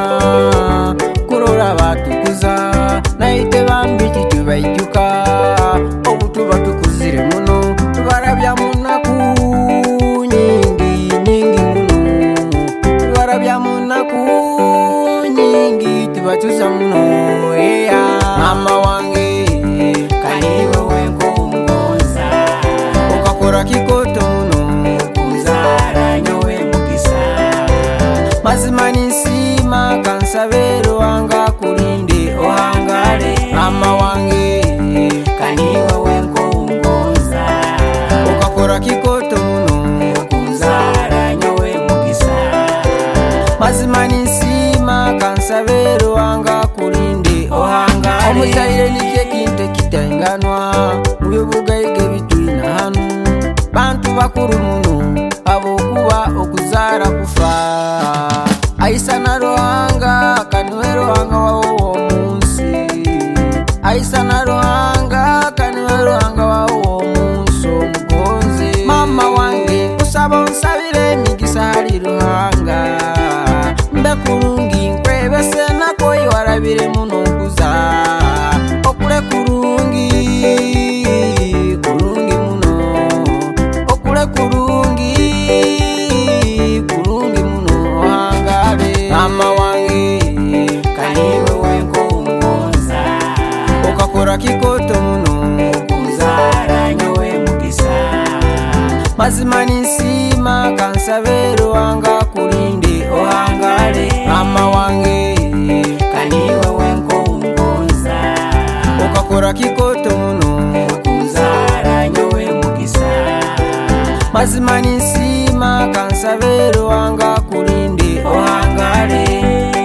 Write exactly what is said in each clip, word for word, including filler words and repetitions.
bana kurora batukuza naite bambiki tubaijuka obutuba tukuzire muno tubarabya munaku nyingi nyingi muno tubarabya munaku nyingi tubachuza muno eya mama wange kaniwe wenko mgonza ukakora kikoto muno kuzara nyowe mukisa mazimani sima kansabero wanga kulinde ohangale mama wange kaniwe wenko mgonza ukakora kikoto muno kuzara nyowe mukisa mazimani sima kansabero wanga kulinde ohangale omuzaire nikye kinte kitenganwa mubibugaige bitwina hanu bantu bakuru muno abokuba okuzara kufa aisa na rohanga kaniwe rohanga wawo munsi aisa na rohanga kaniwe rohanga wawo munso mugonze mama wange kusaba nsabire migisa hari rohanga mbekurungi nkwebese nako iwarabire muno kuza okule kurungi kurungi muno okule kurungi kurungi muno ohangale mama wange kaniwe wenko mgonza ukakora kikoto muno kuzara nyowe mukisa mazimani sima kansabero wanga kulinde ohangale mama wange kaniwe wenko mgonza ukakora kikoto muno kuzara nyowe mukisa mazimani sima kansabero wanga kulinde ohangale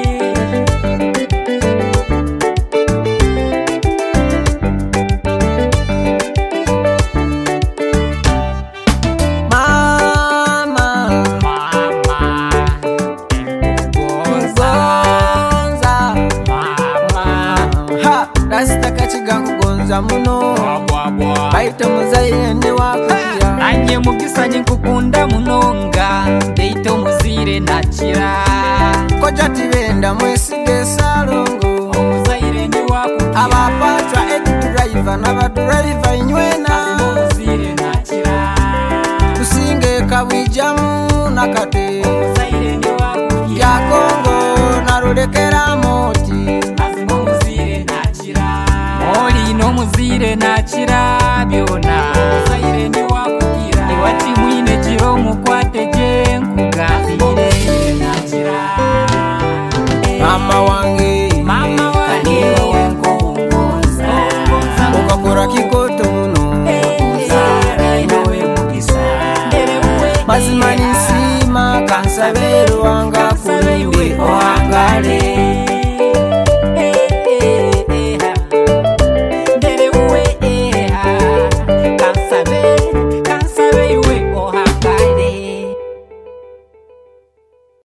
muno baita muzaire ne wakuya anye mugisa nyikukunda munonga deito muzire nakira koja tibenda mwesige salongo muzaire ne wakuya abapatwa edit driver na ba driver inywena muzire nakira kusinge kabwijamu nakate muzaire ne wakuya ya Kongo narudekera moti azimo muzire nakira oli no muzire nakira byona muzaire ni wakugira iwati mwine jiro mukwate je nkugazire nakira mama wange mama wange wenko mgonza ukakora kikoto muno kuzara nyowe mukisa mazimani sima kansabero